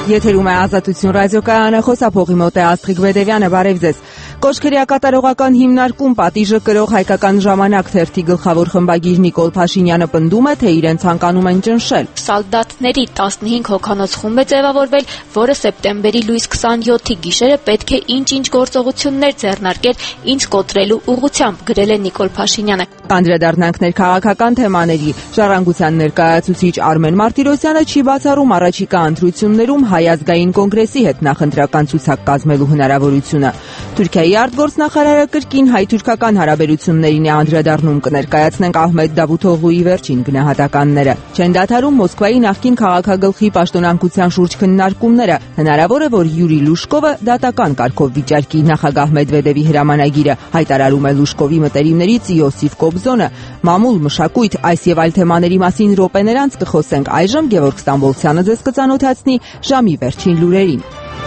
Եթերում է Ազատություն ռադիոկայանը, խոսափողի մոտ է Աստղիկ Բեդևյանը, բարև ձեզ։ Կոշքերյակատարողական հիմնարկում պատիժը կրող Հայկական ժամանակ թերթի գլխավոր խմբագիր Նիկոլ Փաշինյանը պնդում է, թե իրեն ցանկանում են ճնշել։ Սալդատների 15 հոգանոց խումբ է ձևավորվել, որը սեպտեմբերի լույս 27-ի գիշերը պետք է ինչ-ինչ գործողություններ ձեռնարկեր ինձ կոտրելու ուղղությամբ, գրել է Նիկոլ Փաշինյանը։ Անդրադառնանք ներքաղաքական թեմաների։ Ժառանգության ներկայացուցիչ Արմեն Մարտիրոսյանը չի բացառում առաջիկա ընտրություններում Հայ ազգային կոնգրեսի հետ նախընտրական ցուցակ կազմելու հնարավորությունը։ Թուրքիայի արտգործնախարարը կրկին հայ-թուրքական հարաբերություններին է անդրադառնում, կներկայացնենք Ահմեդ Դավութօղլուի վերջին գնահատականները։ Չեն դադարում Մոսկվայի նախկին քաղաքագլխի պաշտոնանկության շուրջ քննարկումները։ Հնարավոր է, որ Յուրի Լուշկովը դատական կարգով վիճարկի նախագահ Մեդվեդևի հրամանագիրը, հայտարարում է Լուշկովի մտերիմներից Իոսիֆ Կոբզոնը։ Մամուլ, մշակույթ, այս եւ այլ թեմաների մասին րոպեներ անց կխոսենք այժմ Գևորգ Ստամբոլցյանը ձեզ կծանոթացնի ժամի վերջին լուրերին։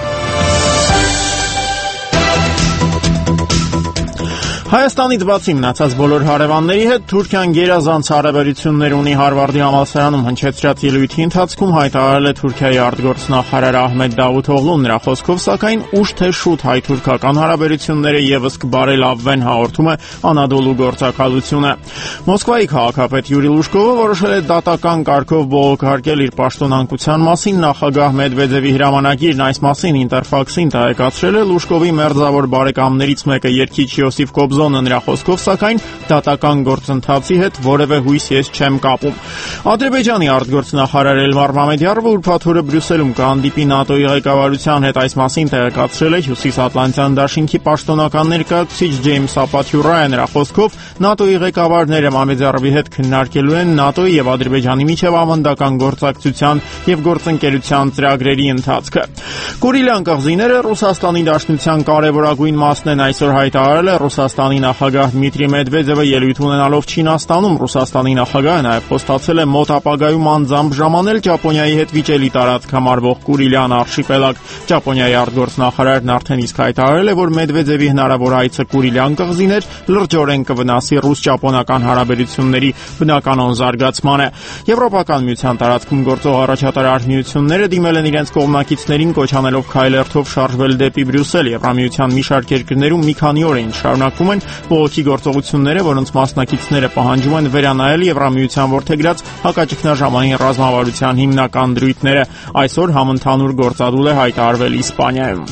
Հայաստանից բացի մնացած բոլոր հարևանների հետ Թուրքիան գերազանց հարաբերություններ ունի Հարվարդի համալսարանում հնչեցրած ելույթի ընթացքում հայտարարել է Թուրքիայի արտգործնախարար Ահմեդ Դավութօղլուն, նրա խոսքով սակայն ուշ թե շուտ հայ-թուրքական հարաբերությունները եւս կբարելավվեն, հաղորդում է Անադոլու գործակալությունը։ Մոսկվայի քաղաքապետ Յուրի Լուշկովը որոշել է դատական կարգով բողոքարկել իր պաշտոնանկության մասին նախագահ Մեդվեդևի հրամանագիրն, այս մասին Ինտերֆաքսին տեղեկացրել է Լուշկովի մերձավոր բարեկամներից մեկը երգիչ Իոսիֆ Կոբզոնը, նրա խոսքով սակայն դատական գործընթացի հետ որևէ հույս ես չեմ կապում։ Ադրբեջանի արտգործնախարար Էլմար Մամեդյարովը ուրբաթ օրը Բրյուսելում կհանդիպի ՆԱՏՕ-ի ղեկավարության հետ, այս մասին տեղեկացրել է Հյուսիսատլանտյան դաշինքի պաշտոնական ներկայացուցիչ Ջեյմս Ապաթյուրայը, նրա խոսքով ՆԱՏՕ-ի ղեկավարները Մամեդյարովի հետ քննարկելու են ՆԱՏՕ-ի եւ Ադրբեջանի միջև ամանդական գործակցության եւ գործընկերության ծրագրերի ընթացքը։ Կուրիլյան կղզիները Ռուսաստանի Դաշնության կարևորագույն մասն են, այսօր հայտարարել է Ռուսաստանի նախագահ Դմիտրի Մեդվեդևը ելույթ ունենալով Չինաստանում։ Ռուսաստանի նախագահը նաև խոստացել է մոտ ապագայում անձամբ ժամանել Ճապոնիայի հետ վիճելի տարածք համարվող Կուրիլյան արշիպելագ։ Ճապոնիայի արտգործնախարարն արդեն իսկ հայտարարել է, որ Մեդվեդևի հնարավոր այցը Կուրիլյան կղզիներ լրջորեն կվնասի ռուս-ճապոնական հարաբերությունների բնականոն զարգացմանը։ Եվրոպական միության տարածքում գործող առաջատար արհմիությունները դիմել են իրենց կողմնակիցներին կոչ անելով քայլերթով շարժվել դեպի Բրյուսել։ Եվրամիության մի շարք երկրներում մի քանի օր էին շարունակվում են բողոքի գործողությունները, որոնց մասնակիցները պահանջում են վերանայել Եվրամիության որդեգրած հակաճգնաժամային ռազմավարության հիմնական դրույթները։ Այսօր համընդհանուր գործադուլ է հայտարարվել Իսպանիայում։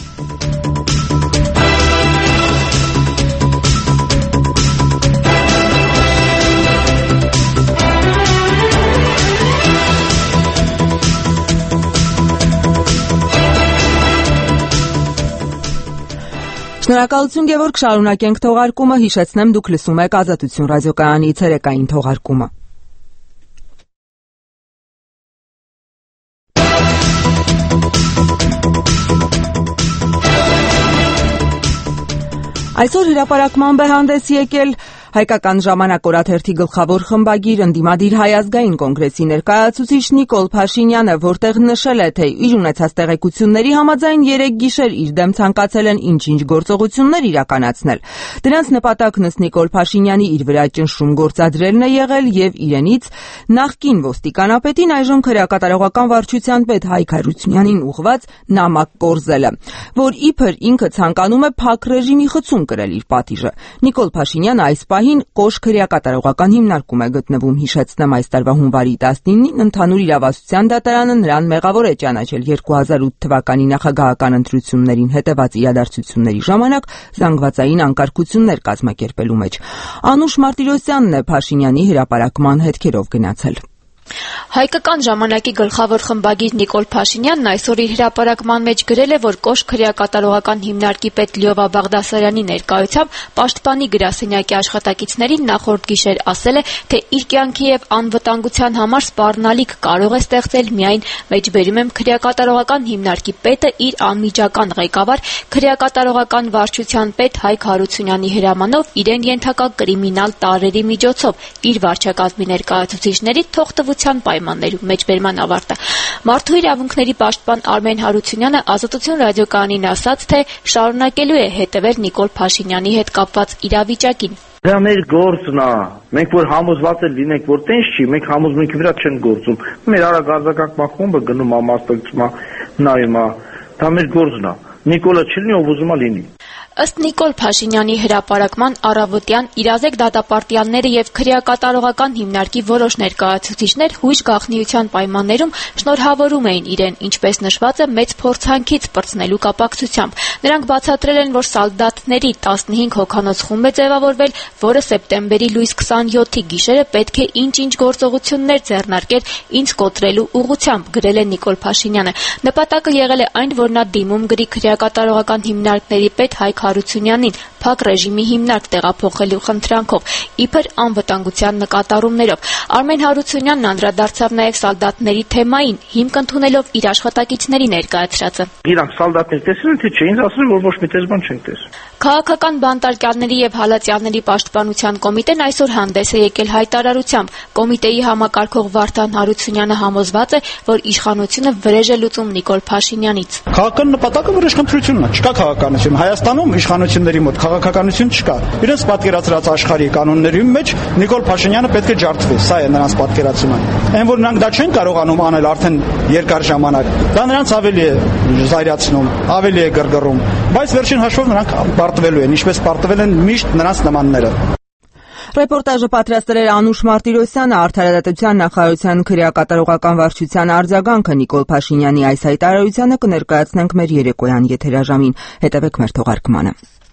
Շնորհակալություն Գևորգ, շարունակենք թողարկումը, հիշեցնեմ դուք լսում եք Ազատություն ռադիոկայանի ցերեկային թողարկումը։ Այսօր հրապարակման է հանդես եկել Հայկական ժամանակ օրաթերթի գլխավոր խմբագիր ընդդիմադիր Հայ ազգային կոնգրեսի ներկայացուցիչ Նիկոլ Փաշինյանը, որտեղ նշել է, թե իր ունեցած տեղեկությունների համաձայն երեկ գիշեր իր դեմ ցանկացել են ինչ-ինչ գործողություններ իրականացնել։ Դրանց նպատակն ըստ Նիկոլ Փաշինյանի իր վրա ճնշում գործադրելն է եղել եւ իրենից նախկին ոստիկանապետին, այժմ քրեակատարողական վարչության պետ Հայկ Հարությունյանին ուղղված նամակ կորզելը, որ իբր ինքը ցանկանում է փակ ռեժիմի խցում կրել իր պատիժը։ Նիկոլ Փաշինյանը այս պահին Կոշ քրեակատարողական հիմնարկում է գտնվում, հիշեցնեմ այս տարվա հունվարի 19-ին ընդհանուր իրավասության դատարանը նրան մեղավոր է ճանաչել 2008 թվականի նախագահական ընտրություններին հետևած իրադարձությունների ժամանակ զանգվածային անկարգություններ կազմակերպելու մեջ։ Անուշ Մարտիրոսյանն է Փաշինյանի հրապարակման հետքերով գնացել։ Հայկական ժամանակի գլխավոր խմբագիր Նիկոլ Փաշինյանն այսօր իր հրապարակման մեջ գրել է, որ Կոշ քրեակատարողական հիմնարկի պետ Լյովա Բաղդասարյանի ներկայությամբ պաշտպանի գրասենյակի աշխատակիցներին նախորդ գիշեր ասել է, թե իր կյանքի եւ անվտանգության համար սպառնալիք կարող է ստեղծել միայն մեջբերում եմ քրեակատարողական հիմնարկի պետը իր անմիջական ղեկավար քրեակատարողական վարչության պետ Հայկ Հարությունյանի հրամանով իրեն ենթակա կրիմինալ տարրերի միջոցով իր վարչակազմի ներկայացուցիչների թողտվության պայմաններում մեջբերման ավարտը։ Մարդու իրավունքների պաշտպան Արմեն Հարությունյանը Ազատություն ռադիոկայանին ասաց, թե շարունակելու է հետևել Նիկոլ Փաշինյանի հետ կապված իրավիճակին։ Դա մեր գործն է։ Մենք որ համոզված լինենք, որ տենց չի, մենք համոզմունքի վրա չենք գործում։ Մեր արագ արձակագրման խումբը գնում ամաստակցում, նայում, դա մեր գործն է։ Նիկոլը չլինի, ով ուզում է լինի։ Ըստ Նիկոլ Փաշինյանի հրապարակման առավոտյան իրազեկ դատապարտյալները եւ քրեակատարողական հիմնարկի որոշ ներկայացուցիչներ հույժ գաղտնիության պայմաններում շնորհավորում էին իրեն, ինչպես նշված է մեծ փորձանքից պրծնելու կապակցությամբ։ Նրանք բացատրել են, որ սալդատների 15 հոգանոց խումբ է ձևավորվել, որը սեպտեմբերի լույս 27-ի գիշերը պետք է ինչ-ինչ գործողություններ ձեռնարկեր ինձ կոտրելու ուղղությամբ, գրել է Նիկոլ Փաշինյանը։ Նպատակը եղել է այն, որ նա դիմում գրի քրեակատարողական հիմնարկների պետ Հայկ Հարությունյանին փակ ռեժիմի հիմնարկ տեղափոխելու խնդրանքով, իբր անվտանգության նկատառումներով։ Արմեն Հարությունյանն անդրադարձավ նաև սալդատների թեմային, հիմք ընդունելով իր աշխատակիցների ներկայացրածը։ Իրանք սալդատներ տեսել են, թե չէ, ինձ ասել են, որ ոչ մի տես բան չենք տեսել։ Քաղաքական բանտարկյալների եւ հալածյալների պաշտպանության կոմիտեն այսօր հանդես է եկել հայտարարությամբ։ Կոմիտեի համակարգող Վարդան Հարությունյանը համոզված է, որ իշխանությունը վրեժ է լուծում Նիկոլ Փաշինյանից։ Քաղաքական նպատակը վրեժխնդրությունն է, չկա քաղաքականություն։ Հայաստանում իշխանությունների մոտ քաղաքականություն չկա։ Իրենց պատկերացրած աշխարհի կանոնների մեջ Նիկոլ Փաշինյանը պետք է ջարդվի։ Սա է նրանց պատկերացումը։ Այն որ նրանք դա չեն կարողանում անել արդեն երկար ժամանակ, դա նրանց ավելի է զայրացնում, ավելի է գրգռում, բայց վերջին հաշվով նրանք պարտվելու են, ինչպես պարտվել են միշտ նրանց նմանները։ Ռեպորտաժը պատրաստել էր Անուշ Մարտիրոսյանը, Արդարադատության նախարարության քրեակատարողական վարչության արձագանքը Նիկոլ Փաշինյանի այս հայտարարությանը կներկայացնենք մեր երեկոյան եթերաժամին։ Հետևեք մեր թողարկմանը։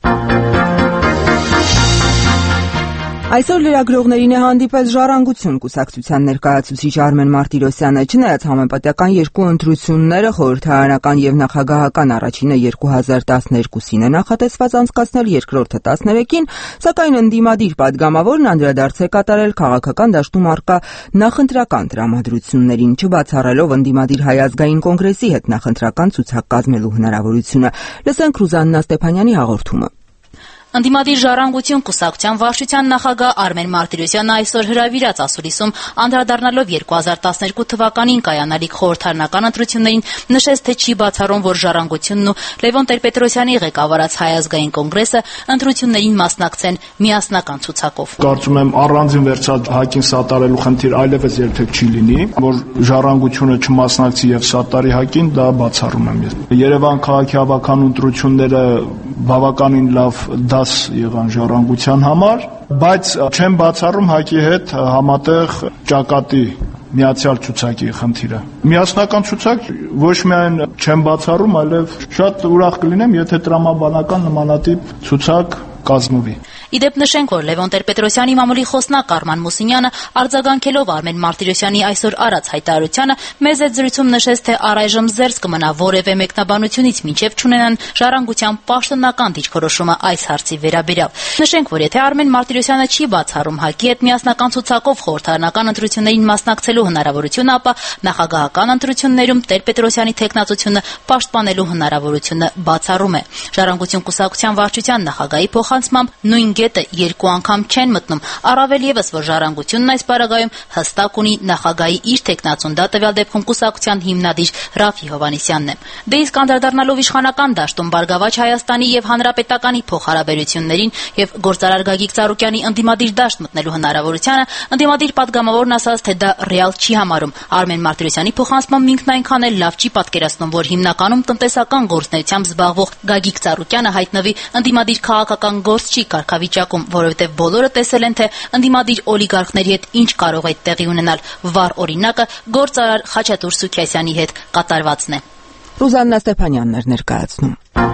Այսօր լրագրողներին է հանդիպել Ժառանգություն կուսակցության ներկայացուցիչ Արմեն Մարտիրոսյանը, չնայած համապատասխան երկու ընտրությունները խորհրդարանական եւ նախագահական առաջինը 2012-ին է նախատեսված անցկացնել, երկրորդը 13-ին, սակայն ընդդիմադիր падգամավորն անդրադարձ է կատարել քաղաքական դաշտում առկա նախընտրական տրամադրություններին, չբացառելով ընդդիմադիր Հայ ազգային կոնգրեսի հետ նախընտրական ցուցակ կազմելու հնարավորությունը։ Լսենք Ռուզաննա Ստեփանյանի հաղորդումը։ Ընդդիմադիր Ժառանգություն կուսակցության վարչության նախագահ Արմեն Մարտիրոսյանը այսօր հրավիրած ասուլիսում անդրադառնալով 2012 թվականին կայանալիք խորհրդարանական ընտրություններին նշեց, թե չի բացառում, որ Ժառանգությունն ու Լևոն Տեր-Պետրոսյանի ղեկավարած Հայ ազգային կոնգրեսը ընտրություններին մասնակցեն միասնական ցուցակով։ Կարծում եմ առանձին վերջահայտին սատարելու խնդիր այլևս երբեք չի լինի, որ Ժառանգությունը չմասնակցի եւ սատարի հակին, դա բացառում եմ ես։ Երևան քաղաքի հավաքական ընտրությունները բավականին լավ դաս եղան Ժառանգության համար, բայց չեմ բացառում ՀԱԿ-ի հետ համատեղ ճակատի միացյալ ցուցակի խնդիրը։ Միասնական ցուցակ ոչ միայն չեմ բացառում, այլև շատ ուրախ կլինեմ, եթե տրամաբանական նմանատիպ ցուցակ կազմվի։ Իդեպ նշենք, որ Լևոն Տեր-Պետրոսյանի մամուլի խոսնակ Արման Մուսինյանը արձագանքելով Արմեն Մարտիրոսյանի այսօր արած հայտարարությանը մեծ զրույցում նշեց, թե առայժմ զերծ կմնա որևէ մեկնաբանությունից մինչև չունենան Ժառանգության պաշտոնական դիրքորոշումը այս հարցի վերաբերյալ։ Նշենք, որ եթե Արմեն Մարտիրոսյանը չի բացառում ՀԱԿ-ի հետ միասնական ցուցակով խորհրդարանական ընտրություններին մասնակցելու հնարավորությունը, ապա նախագահական ընտրություններում Տեր-Պետրոսյանի թեկնածությունը պաշտպանելու հնարավորությունը բացառում է։ Ժառանգություն կուսակցության վարչության նախագահի փոխանցմամբ նույն գետը երկու անգամ չեն մտնում, առավել եւս, որ Ժառանգությունն այս պարագայում հստակ ունի նախագահի իր թեկնածուն, դա տվյալ դեպքում կուսակցության հիմնադիր Ռաֆի Հովհաննիսյանն է։ Դե իսկ անդրադառնալով իշխանական դաշտում Բարգավաճ Հայաստանի եւ Հանրապետականի փոխհարաբերություններին եւ գործարար Գագիկ Ծառուկյանի ընդդիմադիր դաշտ մտնելու հնարավորությանը, ընդդիմադիր падգամավորն ասաց, թե դա ռեալ չի համարում։ Արմեն Մարտիրոսյանի փոխանցմամբ ինքն այնքան էլ լավ չի պատկերացնում, որ հիմնականում տնտեսական գործունեությամբ զբաղվող Գագիկ Ծառուկյանը հայտնվի ընդդիմադիր քաղաքական գործչի կարգավիճակում, որովհետև բոլորը տեսել են, թե ընդդիմադիր օլիգարխների հետ ինչ կարող է տեղի ունենալ։ Վառ օրինակը գործարար Խաչատուր Սուքիասյանի հետ կատարվածն է։ Ռուզաննա Ստեփանյանն էր ներկայացնում։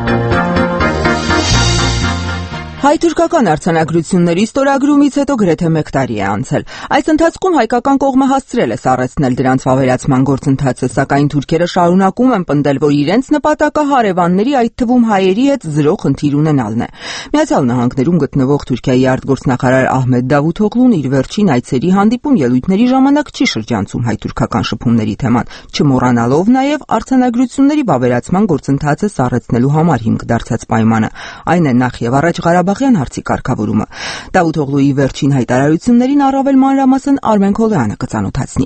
Հայ-թուրքական արձանագրությունների ստորագրումից հետո գրեթե 1 տարի է անցել։ Այս ընթացքում հայկական կողմը հասցրել է սառեցնել դրանց վավերացման գործընթացը, սակայն թուրքերը շարունակում են պնդել, որ իրենց նպատակը հարևանների, այդ թվում հայերի հետ զրո խնդիր ունենալն է։ Միացյալ Նահանգներում գտնվող Թուրքիայի արտգործնախարար Ահմեդ Դավութօղլուն իր վերջին այցերի հանդիպում ելույթների ժամանակ չի շրջանցում հայ-թուրքական շփումների թեման, չմոռանալով նաև արձանագրությունների վավերացման գործընթացը սառեցնելու համար հիմք դարձած պայմանը։ Այն է նախ եւ առաջ Ղարաբաղյան հարցի կարգավորումը։ Դավութօղլուի վերջին հայտարարություններին առավել մանրամասն Արմեն Քոլոյանը կծանոթացնի։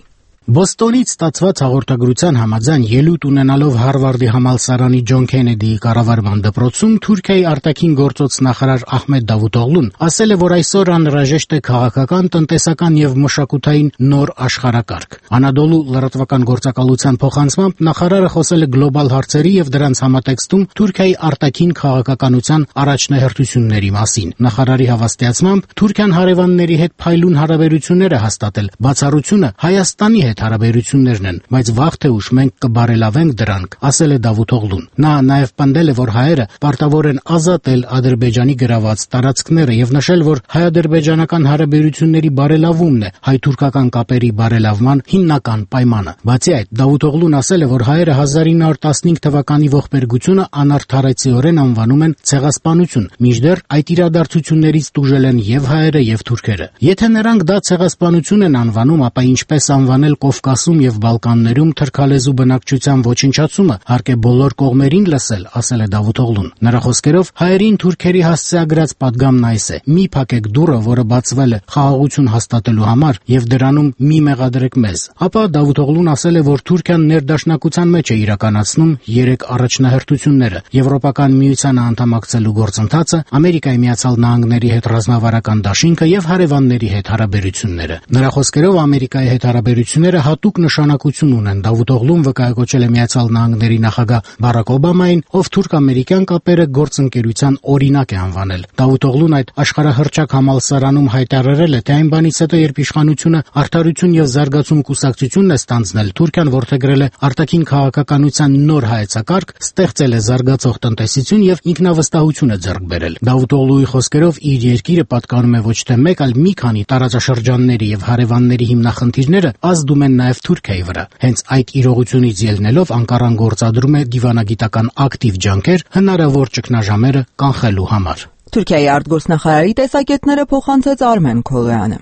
Բոստոնից ստացված հաղորդագրության համաձայն ելույթ ունենալով Հարվարդի համալսարանի Ջոն Քենեդիի կառավարման դպրոցում Թուրքիայի արտաքին գործոց նախարար Ահմեդ Դավութօղլուն ասել է, որ այսօր անհրաժեշտ է քաղաքական, տնտեսական եւ մշակութային նոր աշխարհակարգ։ Անադոլու լրատվական գործակալության փոխանցմամբ նախարարը խոսել է գլոբալ հարցերի եւ դրանց համատեքստում Թուրքիայի արտաքին քաղաքականության առաջնահերթությունների մասին։ Նախարարի հավաստիացմամբ Թուրքիան հարևանների հետ փայլուն հարաբերություններ է հաստատել։ Բացառությունը Հայաստանի հետ հարաբերություններն են, բայց վաղ թե ուշ մենք կբարելավենք դրանք, ասել է Դավութօղլուն։ Նա նաև պնդել է, որ հայերը պարտավոր են ազատել Ադրբեջանի գրաված տարածքները եւ նշել, որ հայ-ադրբեջանական հարաբերությունների բարելավումն է հայ-թուրքական կապերի բարելավման հիմնական պայմանը։ Բացի այդ, Դավութօղլուն ասել է, որ հայերը 1915 թվականի ողբերգությունը անարդարեցիորեն անվանում են ցեղասպանություն, մինչդեռ այդ իրադարձություններից տուժել են եւ հայերը եւ թուրքերը։ Եթե նրանք դա ցեղասպանություն են անվանում, ապա ինչպես անվանել Կովկասում եւ Բալկաններում թրքալեզու բնակչության ոչնչացումը, հարկ է բոլոր կողմերին լսել, ասել է Դավութօղլուն։ Նրա խոսքերով հայերին թուրքերի հասցեագրած պատգամն այս է. մի փակեք դուռը, որը բացվել է խաղաղություն հաստատելու համար եւ դրանում մի մեղադրեք մեզ։ Ապա Դավութօղլուն ասել է, որ Թուրքիան ներդաշնակության մեջ է իրականացնում 3 առաջնահերթությունները՝ Եվրոպական միությանը անդամակցելու գործընթացը, Ամերիկայի Միացյալ Նահանգների հետ ռազմավարական դաշինքը եւ հարևանների հետ հարաբերությունները։ Նրա խոսքերով Ամերիկայի հետ հարաբերությունները հատուկ նշանակություն ունեն։ Դավութօղլուն վկայակոչել է Միացյալ Նահանգների նախագահ Բարակ Օբամային, ով թուրք-ամերիկյան կապերը գործընկերության օրինակ է անվանել։ Դավութօղլուն այդ աշխարհահռչակ համալսարանում հայտարարել է, թե այն բանից հետո, երբ իշխանությունը Արդարություն եւ զարգացում կուսակցությունն է ստանձնել, Թուրքիան որդեգրել է արտաքին քաղաքականության նոր հայեցակարգ, ստեղծել է զարգացող տնտեսություն եւ ինքնավստահություն է ձեռք բերել։ Դավութօղլուի խոսքերով իր երկիրը պատկանում է ոչ թե մեկ, այլ մի քանի տարածաշրջանների եւ հարևանների հիմնախնդիրները ազդում են նաև Թուրքիայի վրա։ Հենց այդ իրողությունից ելնելով Անկարան գործադրում է դիվանագիտական ակտիվ ջանքեր հնարավոր ճգնաժամերը կանխելու համար։ Թուրքիայի արտգործնախարարի տեսակետները փոխանցեց Արմեն Քոլոյանը։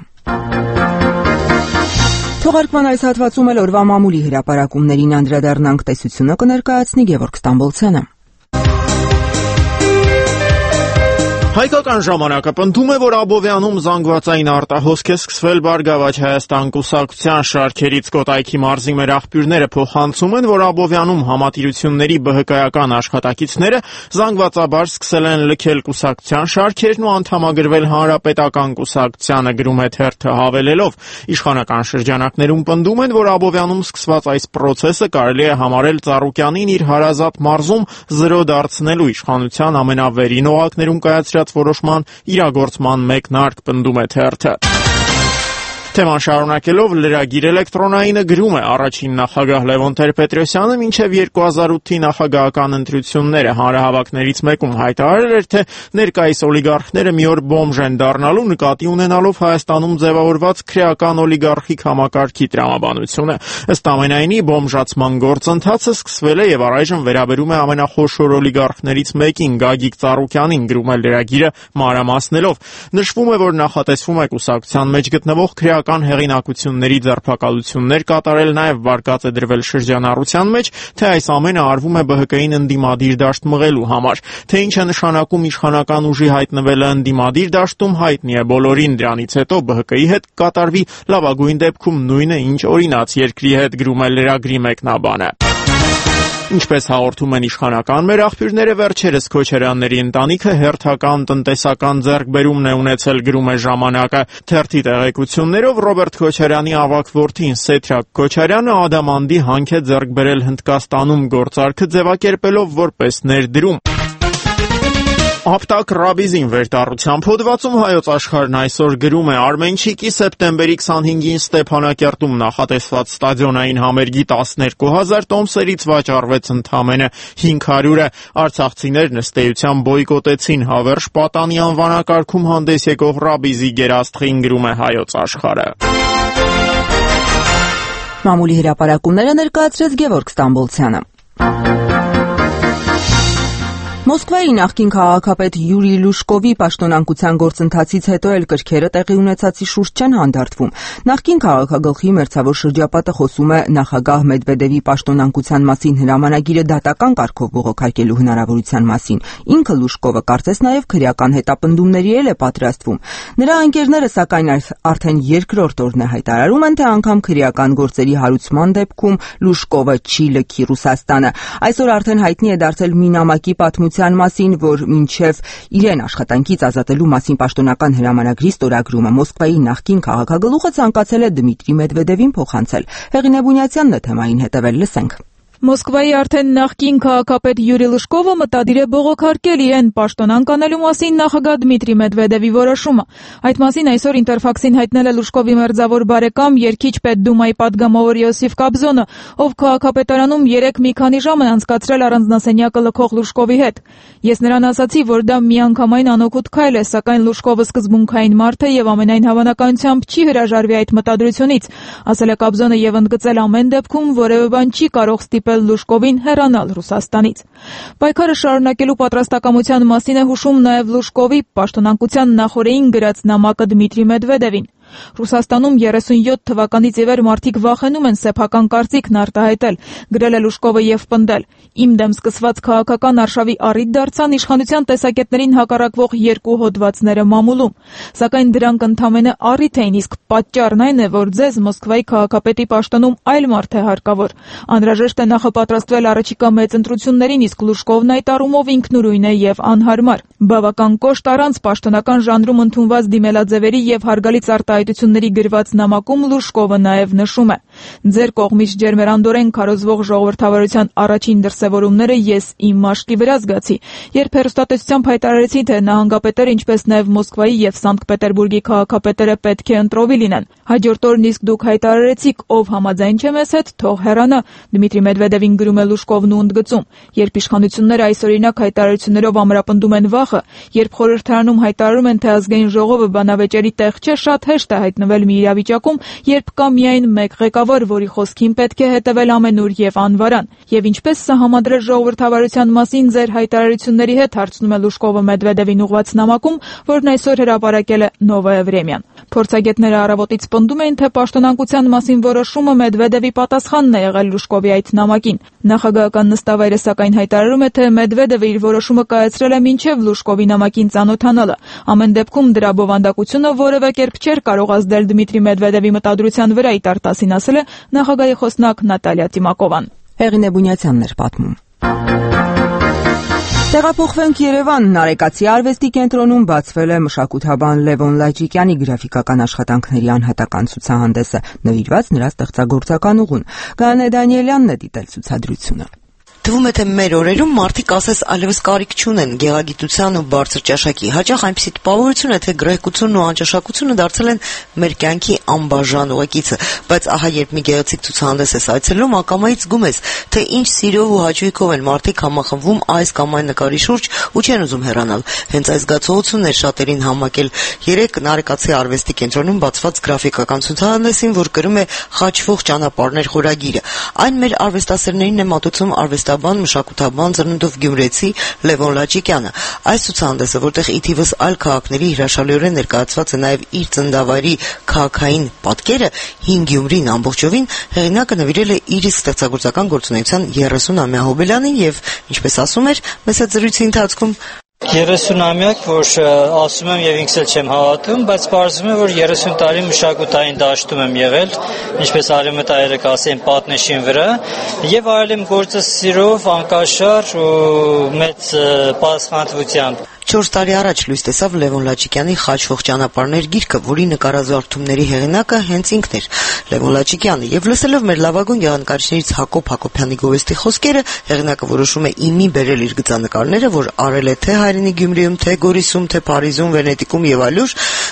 Թողարկման այս հատվածում էլ օրվա մամուլի հրապարակումներին անդրադառնանք, տեսությունը կներկայացնի Գևորգ Ստամբոլցյանը։ Հայկական ժամանակը պնդում է, որ Աբովյանում զանգվածային արտահոսք է սկսվել Բարգավաճ Հայաստան կուսակցության շարքերից Կոտայքի մարզի մեր աղբյուրները փոխանցում են, որ Աբովյանում համատիրությունների ԲՀԿ-ական աշխատակիցները զանգվածաբար սկսել են լքել կուսակցության շարքերն ու անդամագրվել Հանրապետական կուսակցությանը, գրում է թերթը հավելելով։ Իշխանական շրջանակներում պնդում են, որ Աբովյանում սկսված այս պրոցեսը կարելի է համարել Ծառուկյանին իր հարազատ մարզում զրո դարձնելու իշխանության ամենավերին օղակներում կայացրած որոշման իրագործման մեկնարկ, պնդում է թերթը։ Թեման շարունակելով լրագիր էլեկտրոնայինը գրում է. առաջին նախագահ Լևոն Տեր-Պետրոսյանը մինչև 2008-ի նախագահական ընտրությունները հանրահավաքներից մեկում հայտարարել էր, թե ներկայիս օլիգարխները մի օր բոմժ են դառնալու, նկատի ունենալով Հայաստանում ձևավորված քրեական օլիգարխիկ համակարգի տրամաբանությունը։ Ըստ ամենայնի, բոմժացման գործընթացը սկսվել է եւ առայժմ վերաբերում է ամենախոշոր օլիգարխներից մեկին՝ Գագիկ Ծառուկյանին, գրում է լրագիրը մանրամասնելով։ Նշվում է, որ նախատեսվում է կուսակցության մեջ գտնվող հեղինակությունների ձերբակալություններ կատարել, նաև վարկած է դրվել շրջանառության մեջ, թե այս ամենը արվում է ԲՀԿ-ին ընդդիմադիր դաշտ մղելու համար։ Թե ինչ է նշանակում իշխանական ուժի հայտնվելը ընդդիմադիր դաշտում, հայտնի է բոլորին։ Դրանից հետո ԲՀԿ-ի հետ կատարվի լավագույն դեպքում նույնը, ինչ օրինաց երկրի հետ, գրում է լրագրի մեկնաբանը։ Ինչպես հաղորդում են իշխանական մեր աղբյուրները, վերջերս Քոչարյանների ընտանիքը հերթական տնտեսական ձեռքբերումն է ունեցել, գրում է ժամանակը։ Թերթի տեղեկություններով Ռոբերտ Քոչարյանի ավագ որդին Սեթրակ Քոչարյանը ադամանդի հանք է ձեռք բերել Հնդկաստանում, գործարքը ձևակերպելով որպես ներդրում։ Ապտակ Ռաբիզին վերտառությամբ հոդվածում Հայոց Աշխարհն այսօր գրում է. Արմենչիկի սեպտեմբերի 25-ին Ստեփանակերտում նախատեսված ստադիոնային համերգի 12,000 տոմսերից վաճառվեց ընդամենը 500-ը։ Արցախցիներն ըստ էության բոյկոտեցին հավերժ պատանի անվանակարգում հանդես եկող Ռաբիզի գերաստղին, գրում է Հայոց Աշխարհը։ Մամուլի հրապարակումները ներկայացրեց Գևորգ Ստամբոլցյանը։ Մոսկվայի նախկին քաղաքապետ Յուրի Լուշկովի պաշտոնանկության գործընթացից հետո էլ կրքերը տեղի ունեցածի շուրջ չեն հանդարտվում։ Նախկին քաղաքագլխի մերձավոր շրջապատը խոսում է նախագահ Մեդվեդևի պաշտոնանկության մասին հրամանագիրը դատական կարգով բողոքարկելու հնարավորության մասին։ Ինքը Լուշկովը կարծես նաև քրեական հետապնդումների էլ է պատրաստվում։ Նրա ընկերները սակայն արդեն երկրորդ օրն է հայտարարում են, թե անգամ քրեական գործերի հարուցման դեպքում Լուշկովը չի լքի Ռուսաստանը։ Այսօր արդեն հայտնի է դարձել մի նամակի պատմության մասին, որ մինչև իրեն աշխատանքից ազատելու մասին պաշտոնական հրամանագրի ստորագրումը Մոսկվայի նախկին քաղաքագլուխը ցանկացել է Դմիտրի Մեդվեդևին փոխանցել։ Հեղինե Բունյացյանն է թեմային հետևել, լսենք։ Մոսկվայի արդեն նախկին քաղաքապետ Յուրի Լուշկովը մտադիր է բողոքարկել իրեն պաշտոնանկ անելու մասին նախագահ Դմիտրի Մեդվեդևի որոշումը։ Այդ մասին այսօր Ինտերֆաքսին հայտնել է Լուշկովի մերձավոր բարեկամ երկիչ պետդումայի պատգամավոր Յոսիֆ Կաբզոնը, ով քաղաքապետարանում 3 մի քանի ժամ է անցկացրել առանձնասենյակը լքող Լուշկովի հետ։ Ես նրան ասացի, որ դա միանգամայն անօգուտ քայլ է, սակայն Լուշկովը սկզբունքային մարդ է եւ ամենայն հավանականությամբ չի հրաժարվի այդ մտադրությունից, ասել է Կաբզոնը եւ ընդգծել ամեն դեպքում որևէ բան չի կարող ստիպել Լուշկովին հեռանալ Ռուսաստանից։ Պայքարը շարունակելու պատրաստակամության մասին է հուշում նաև Լուշկովի պաշտոնանկության նախօրեին գրած նամակը Դմիտրի Մեդվեդևին։ Ռուսաստանում 37 թվականից ի վեր մարդիկ վախենում են սեփական կարծիքն արտահայտել, գրել է Լուշկովը եւ պնդել. Իմ դեմ սկսված քաղաքական արշավի առիթ դարձան իշխանության տեսակետներին հակառակվող երկու հոդվածները մամուլում, սակայն դրանք ընդամենը առիթ էին, իսկ պատճառն այն է, որ ձեզ Մոսկվայի քաղաքապետի պաշտոնում այլ մարդ է հարկավոր։ Անհրաժեշտ է նախապատրաստվել առաջիկա մեծ ընտրություններին, իսկ Լուշկովն այդ առումով ինքնուրույն է եւ անհարմար։ Բավական կոշտ առանց պաշտոնական ժանրում ընդունված դիմելաձևերի եւ հարգալից արտահայտությունների գրված նամակում Լուշկովը նաև նշում է. Ձեր կողմից ջերմերանդորեն քարոզվող ժողովրդավարության առաջին դրսևորումները ես իմ մաշկի վրա զգացի, երբ հեռուստատեսությամբ հայտարարեցի, թե նահանգապետերը, ինչպես նաև Մոսկվայի եւ Սանկտ Պետերբուրգի քաղաքապետերը պետք է ընտրովի լինեն։ Հաջորդ օրն իսկ դուք հայտարարեցիք, ով համաձայն չէ մեզ հետ, թող հեռանա։ Դմիտրի Մեդվեդևին գրում է Լուշկովն ու ընդգծում. երբ իշխանությունները այսօրինակ հայտարարություններով ամրապնդում են վախը, երբ խորհրդարանում հայտարարում են, թե ազգային ժողովը բանավեճերի տեղ չէ, շատ հեշտ է հայտնվել մի իրավիճակում, երբ կա միայն մեկ ղեկավար, որի խոսքին պետք է հետևել ամենուր եւ անվարան։ Եվ ինչպես սա համադրել ժողովրդավարության մասին ձեր հայտարարությունների հետ, հարցնում է Լուշկովը Մեդվեդևին ուղղված նամակում, որն այսօր հրապարակել է Նովոյե Վրեմյան։ Փորձագետները առավոտից պնդում էին, թե պաշտոնանկության մասին որոշումը Մեդվեդևի պատասխանն է եղել Լուշկովի այդ նամակին։ Նախագահական նստավայրը սակայն հայտարարում է, թե Մեդվեդևը իր որոշումը կայացրել է մինչև Լուշկովի նամակին ծանոթանալը։ Ամեն դեպքում դրա բովանդակությունը որևէ կերպ չէր կարող ազդել Դմիտրի Մեդվեդևի մտադրության վրա, իր արտասին ասել է նախագահի խոսնակ Նատալիա Տիմակովան։ Հեղինե Բունյացյանն էր պատմում։ Տեղափոխվենք Երևան, Նարեկացի արվեստի կենտրոնում բացվել է մշակութաբան Լևոն Լաչիկյանի գրաֆիկական աշխատանքների անհատական ցուցահանդեսը, նվիրված նրա ստեղծագործական ուղուն։ Գանե Դանիելյանն է դիտել ցուցադրությունը։ Թվում է, թե մեր օրերում մարդիկ ասես այլևս կարիք չունեն գեղագիտության ու բարձր ճաշակի։ Հաճախ այնպիսի տպավորություն է, թե գրեհկությունն ու անճաշակությունը դարձել են մեր կյանքի անբաժան ուղեկիցը, բայց ահա երբ մի գեղեցիկ ցուցահանդես ես այցելում, ակամայից զգում ես, թե ինչ սիրով ու հաճույքով են մարդիկ համախմբվում այս կամ այն նկարի շուրջ ու չեն ուզում հեռանալ։ Հենց այս զգացողությունն էր շատերին համակել երեք Նարեկացի արվեստի կենտրոնում բացված գրաֆիկական ցուցահանդեսին, որ կրում է «Խաչվող ճանապարհներ» խորագիրը։ Այն մեր արվեստասերներին է մատուցում արվեստաբան, մշակութաբան ծնունդով գյումրեցի Լևոն Լաչիկյանը։ Այս ցուցահանդեսը, որտեղ ի թիվս այլ քաղաքների հրաշալիորեն ներկայացված է նաև իր ծննդավայրի քաղաքային պատկերը, հին Գյումրին ամբողջովին, հեղինակը նվիրել է իր ստեղծագործական գործունեության 30-ամյա հոբելյանին եւ, ինչպես ասում էր, մեծ զրույցի ընթացքում 30-ամյակ, որ ասում եմ եւ ինքս էլ չեմ հավատում, բայց պարզվում է, որ 30 տարի մշակութային դաշտում եմ եղել, ինչպես արևմտայերը կասեն, պատնեշին վրա, եւ արել եմ գործը սիրով, անկաշար ու մեծ պատասխանատվությամբ։ 4 տարի առաջ լույս տեսավ Լևոն Լաչիկյանի «Խաչվող ճանապարհներ» գիրքը, որի նկարազարդումների հեղինակը հենց ինքն էր Լևոն Լաչիկյանը, եւ լսելով մեր լավագույն գեղանկարիչներից Հակոբ Հակոբյանի գովեստի խոսքերը, հեղինակը որոշում է իմի բերել իր գծանկարները, որ արել է թե Հայրենի Գյումրիում, թե Գորիսում, թե Փարիզում, Վենետիկում եւ այլուր,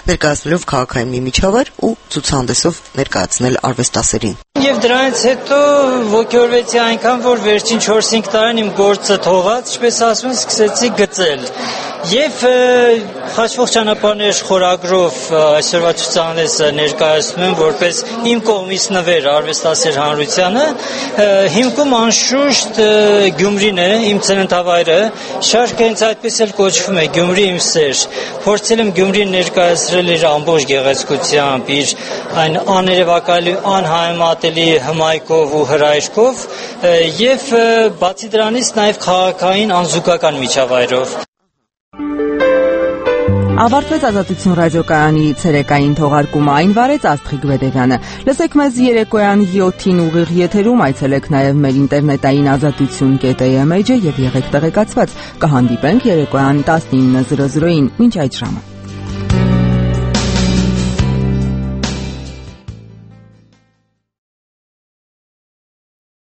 ներկայացնելով քաղաքային մի միջավայր ու ցուցահանդեսով ներկայացնել արվեստասերին։ Եվ դրանից հետո ոգևորվեցի այնքան, որ վերջին 4-5 տարին իմ գործը թողած, ինչպես ասում են, սկսեցի գծել։ Եվ խաչվող ճանապարհներ խորագրով այսօրվա ցուցահանդեսը ներկայացնում եմ որպես իմ կողմից նվեր արվեստասեր հանրությանը, հիմքում անշուշտ Գյումրին է, իմ ծննդավայրը, շարքը հենց այդպես էլ կոչվում է Գյումրի իմ սեր։ Փորձել եմ Գյումրին ներկայացրել իր ամբողջ գեղեցկությամբ, իր այն աներևակայելի, անհայմատելի հմայքով ու հրայրքով եւ բացի դրանից նաեւ քաղաքային անզուգական միջավայրով։ Ավարտվեց Ազատություն ռադիոկայանի ցերեկային թողարկումը, այն վարեց Աստղիկ Բեդերյանը։ Լսեք մեզ երեկոյան 7-ին ուղիղ եթերում, այցելեք նաև մեր ինտերնետային azatutsun.am էջը եւ եղեք տեղեկացված։ Կհանդիպենք երեկոյան 19:00-ին։ Մինչ այդ ժամը։